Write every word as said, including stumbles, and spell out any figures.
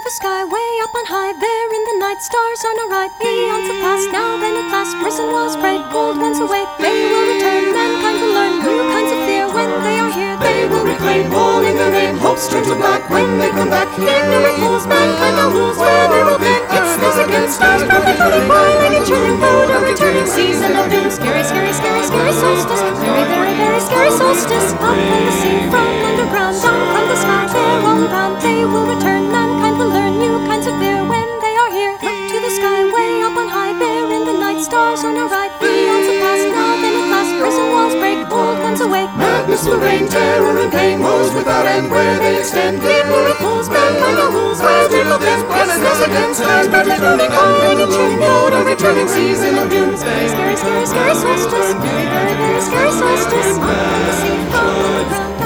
the sky, way up on high, there in the night, stars on a right, eons have passed, now then at last, risen walls break, old ones awake, they will return, mankind will learn new kinds of fear, when they are here, they will reclaim, all in their name, hopes turn to black, when they come back, ignorant fools, mankind now rules, where they will then, it's this again, stars perfectly boiling and chilling, food, a returning season of doom, scary, scary, scary, scary solstice, very, very, very scary solstice, up from the sea, from underground, down from the sky, they're all around, they will return, mankind will learn new kinds of fear when they are here. Look to the sky, way up on high, there in the night, stars on our right, eons have passed, now then at last, prison walls break, old ones awake, madness will reign, terror and pain, woes without end, where they extend, ignorant fools, mankind are rules, where they will then, this again, stars brightly burning, calling and chilling, old, a returning season of doom, scary, scary, scary, scary solstice, very, very, very scary solstice, up from the sea, from underground.